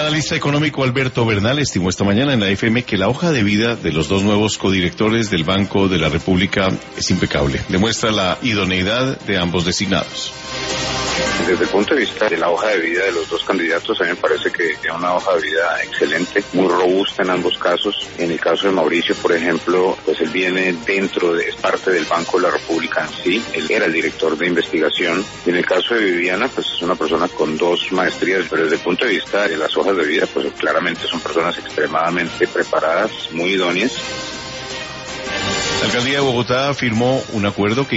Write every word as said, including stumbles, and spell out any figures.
analista económico Alberto Bernal estimó esta mañana en la F M que la hoja de vida de los dos nuevos codirectores del Banco de la República es impecable. Demuestra la idoneidad de ambos designados. Desde el punto de vista de la hoja de vida de los dos candidatos, a mí me parece que es una hoja de vida excelente, muy robusta en ambos casos. En el caso de Mauricio, por ejemplo, pues él viene dentro, de, es parte del Banco de la República en sí, él era el director de investigación. Y en el caso de Viviana, pues es una persona con dos maestrías, pero desde el punto de vista de las hojas de vida, pues claramente son personas extremadamente preparadas, muy idóneas. La alcaldía de Bogotá firmó un acuerdo que